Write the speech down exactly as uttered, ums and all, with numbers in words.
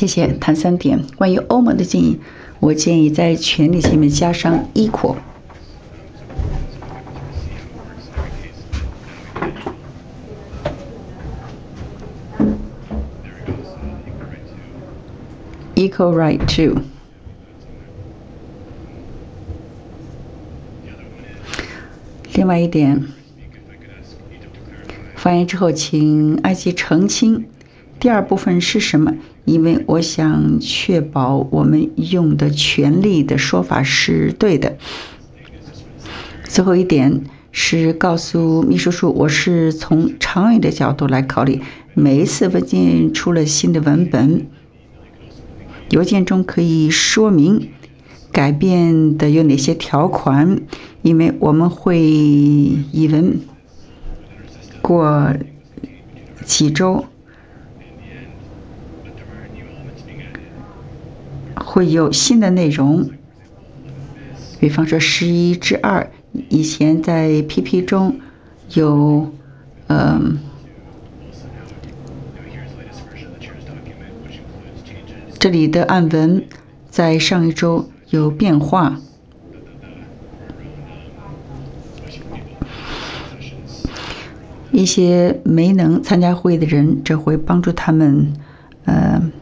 谢谢。谈三点关于欧盟的建议，我建议在权利前面加上 equal。equal right to。另外一点，发言之后请埃及澄清第二部分是什么，因为我想确保我们用的权利的说法是对的。最后一点是告诉秘书处，我是从长远的角度来考虑，每一次文件出了新的文本，邮件中可以说明改变的有哪些条款，因为我们会议文过几周会有新的内容，比方说十一之二，以前在 P P 中有，嗯，这里的案文在上一周有变化。一些没能参加会议的人，这会帮助他们，呃。